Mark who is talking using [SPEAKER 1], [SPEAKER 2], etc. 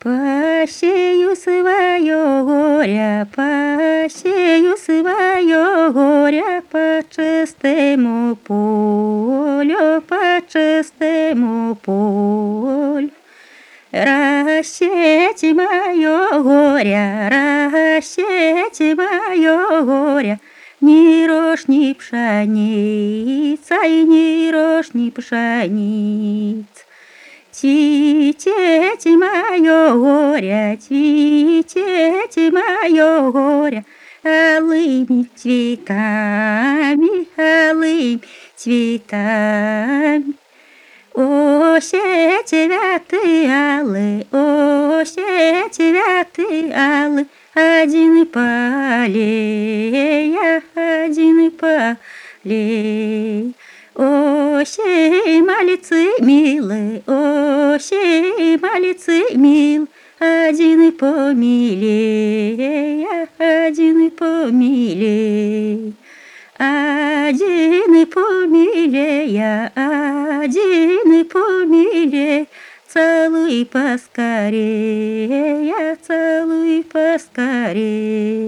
[SPEAKER 1] Посею свое горе, посею свое горе по чистому полю, по чистому полю. Рассейте мое горе, рассейте мое горе, ни рожь, ни пшеница, и ни рожь, ни пшеница. Цветите мое горе, цветите мое горе, алыми цветами, алыми цветами. Осень цветы алые, осень цветы алые, один полей, один полей. Осень малицы милые, осень малицы мил, один помилее, один помилей. Один помилее, один помилее, целуй поскорее, целуй поскорее.